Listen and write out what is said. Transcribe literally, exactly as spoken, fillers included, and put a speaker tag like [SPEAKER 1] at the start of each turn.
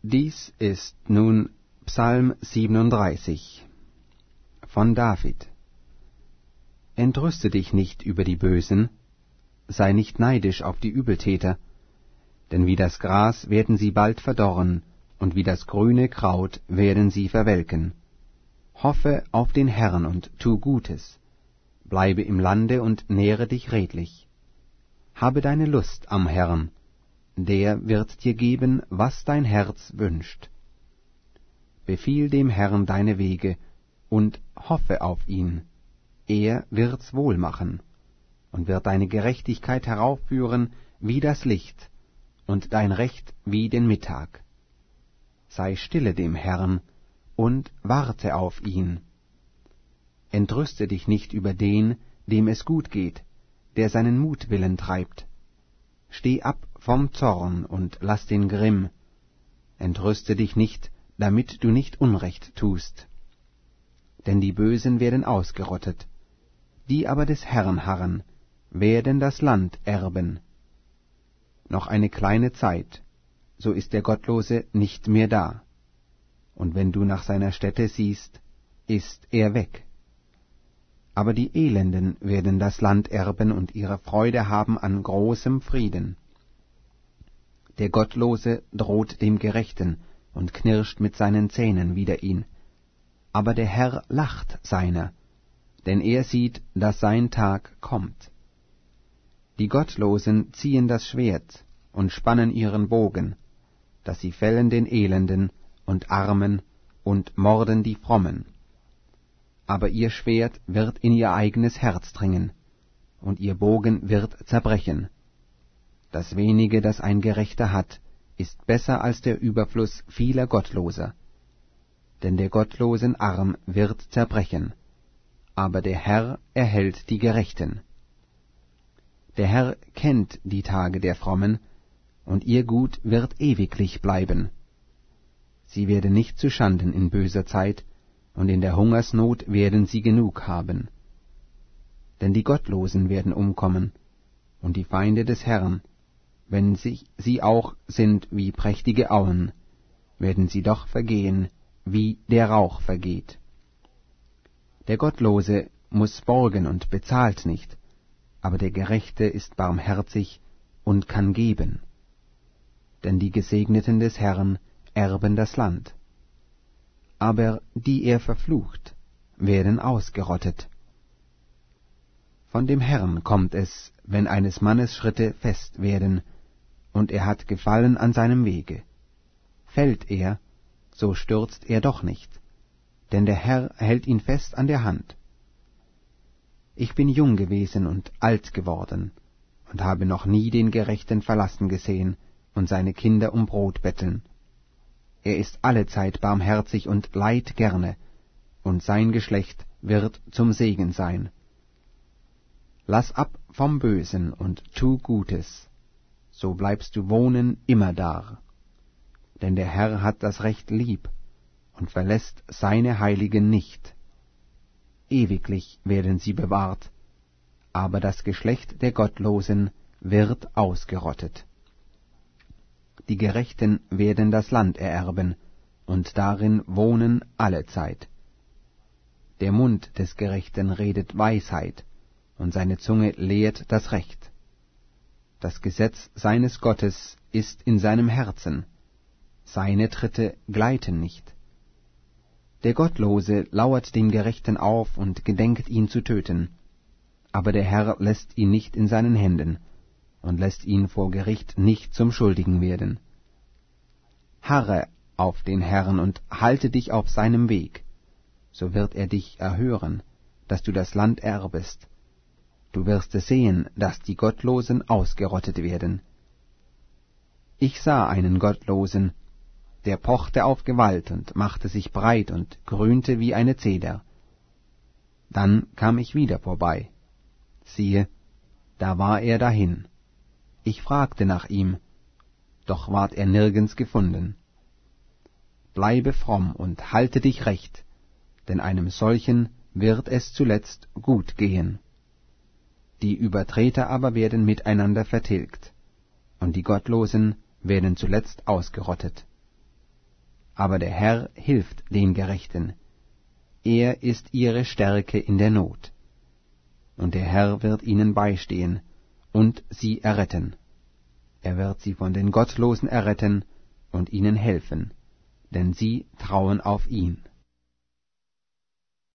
[SPEAKER 1] Dies ist nun Psalm siebenunddreißig von David. Entrüste dich nicht über die Bösen, sei nicht neidisch auf die Übeltäter, denn wie das Gras werden sie bald verdorren, und wie das grüne Kraut werden sie verwelken. Hoffe auf den Herrn und tu Gutes, bleibe im Lande und nähre dich redlich. Habe deine Lust am Herrn, der wird dir geben, was dein Herz wünscht. Befiehl dem Herrn deine Wege und hoffe auf ihn. Er wird's wohl machen und wird deine Gerechtigkeit heraufführen wie das Licht und dein Recht wie den Mittag. Sei stille dem Herrn und warte auf ihn. Entrüste dich nicht über den, dem es gut geht, der seinen Mutwillen treibt. Steh ab vom Zorn und lass den Grimm. Entrüste dich nicht, damit du nicht Unrecht tust. Denn die Bösen werden ausgerottet, die aber des Herrn harren, werden das Land erben. Noch eine kleine Zeit, so ist der Gottlose nicht mehr da. Und wenn du nach seiner Stätte siehst, ist er weg. Aber die Elenden werden das Land erben und ihre Freude haben an großem Frieden. Der Gottlose droht dem Gerechten und knirscht mit seinen Zähnen wider ihn. Aber der Herr lacht seiner, denn er sieht, dass sein Tag kommt. Die Gottlosen ziehen das Schwert und spannen ihren Bogen, dass sie fällen den Elenden und Armen und morden die Frommen. Aber ihr Schwert wird in ihr eigenes Herz dringen, und ihr Bogen wird zerbrechen. Das wenige, das ein Gerechter hat, ist besser als der Überfluss vieler Gottloser. Denn der gottlosen Arm wird zerbrechen, aber der Herr erhält die Gerechten. Der Herr kennt die Tage der Frommen, und ihr Gut wird ewiglich bleiben. Sie werden nicht zuschanden in böser Zeit, und in der Hungersnot werden sie genug haben. Denn die Gottlosen werden umkommen, und die Feinde des Herrn, wenn sie, sie auch sind wie prächtige Auen, werden sie doch vergehen, wie der Rauch vergeht. Der Gottlose muß borgen und bezahlt nicht, aber der Gerechte ist barmherzig und kann geben. Denn die Gesegneten des Herrn erben das Land. Aber die er verflucht, werden ausgerottet. Von dem Herrn kommt es, wenn eines Mannes Schritte fest werden, und er hat Gefallen an seinem Wege. Fällt er, so stürzt er doch nicht, denn der Herr hält ihn fest an der Hand. Ich bin jung gewesen und alt geworden, und habe noch nie den Gerechten verlassen gesehen und seine Kinder um Brot betteln. Er ist allezeit barmherzig und leiht gerne, und sein Geschlecht wird zum Segen sein. Lass ab vom Bösen und tu Gutes, so bleibst du wohnen immerdar. Denn der Herr hat das Recht lieb und verlässt seine Heiligen nicht. Ewiglich werden sie bewahrt, aber das Geschlecht der Gottlosen wird ausgerottet. Die Gerechten werden das Land ererben, und darin wohnen allezeit. Der Mund des Gerechten redet Weisheit, und seine Zunge lehrt das Recht. Das Gesetz seines Gottes ist in seinem Herzen, seine Tritte gleiten nicht. Der Gottlose lauert dem Gerechten auf und gedenkt ihn zu töten, aber der Herr lässt ihn nicht in seinen Händen und lässt ihn vor Gericht nicht zum Schuldigen werden. Harre auf den Herrn und halte dich auf seinem Weg, so wird er dich erhören, dass du das Land erbest. Du wirst es sehen, dass die Gottlosen ausgerottet werden. Ich sah einen Gottlosen, der pochte auf Gewalt und machte sich breit und grünte wie eine Zeder. Dann kam ich wieder vorbei. Siehe, da war er dahin. Ich fragte nach ihm, doch ward er nirgends gefunden. Bleibe fromm und halte dich recht, denn einem solchen wird es zuletzt gut gehen. Die Übertreter aber werden miteinander vertilgt, und die Gottlosen werden zuletzt ausgerottet. aber der Herr hilft den Gerechten. Er ist ihre Stärke in der Not. Und der Herr wird ihnen beistehen und sie erretten. Er wird sie von den Gottlosen erretten und ihnen helfen, denn sie trauen auf ihn.